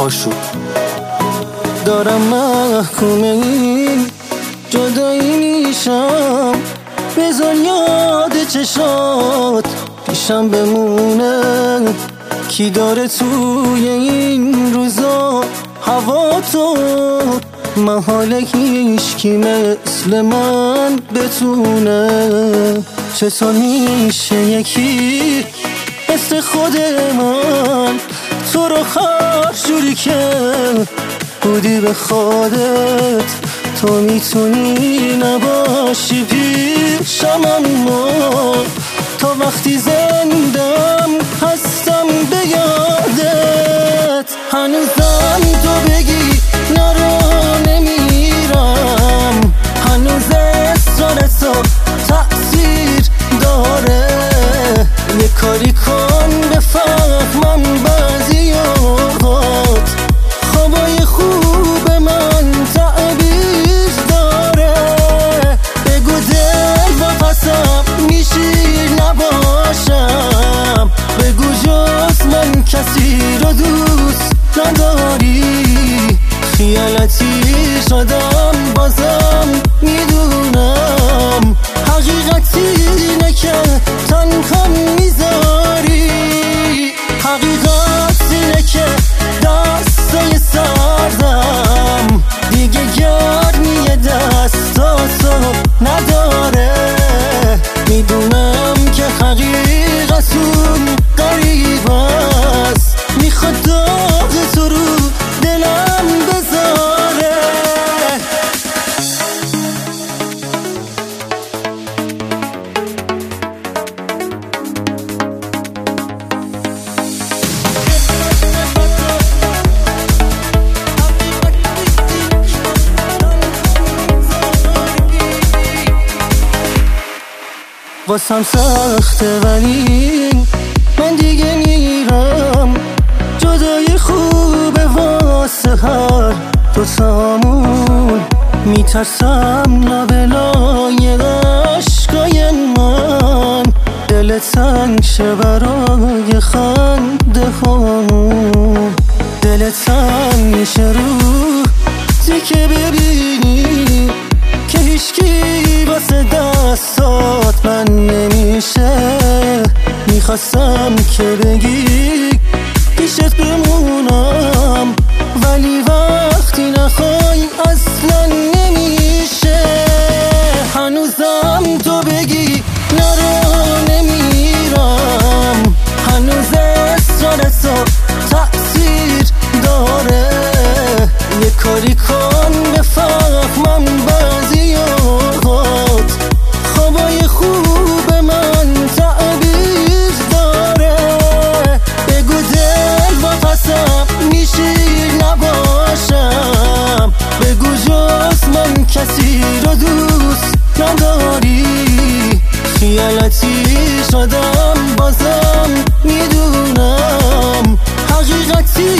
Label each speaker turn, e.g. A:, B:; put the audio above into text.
A: پاشو. دارم محکوم این جدایی میشم، بذار یاد چشات پیشم بمونه. کی داره توی این روزا هوا تو، محاله هیچکی مثل من بتونه. چطور میشه یکی مثل خود من تو رو هر جوری که بودی به خودت تو میتونی نباشی پیشم، اما تا وقتی زندم هستم به یادت. هنوزم تو بگی نرو نمیرم، هنوز اصرارتو تأثیر داره. یه کاری کن بفهمم بعضی اوقات خوابای خوب من تعبیر داره. بگو دل واپسم میشی نباشم، بگو جز من کسی رو دوست نداری. خیالتی شدم بازم میدونم، حقیقتی اینه که تنها میذاری. حقیقت اینه که دستای سردم دیگه گرمی دستاتو نداره. میدونم که حقیقتون غریب است، میخواد داغ تو رو دلم بذاره. واسم سخته ولی من دیگه میرم، جدای خوبه واسه هر دو سامون. میترسم لابلای عشقای من دل تنگ شه برای خنده هامون. دل تنگ میشه روزی که ببینی که هیچکی واسه دستات من نمیشه. میخواستم که بگی پیشت بمونم، ولی وقتی نخوای اصلا نمیشه. هنوزم تو بگی نرو نمیرم، هنوز اصرارتو تأثیر داره. یه کاری کن بفهمم بعضی اوقات خوابای خوب من تعبیر داره. بگو دل واپسم میشی نباشم، بگو جز من کسی رو دوست نداری. خیالتی شدم بازم میدونم، حقیقتی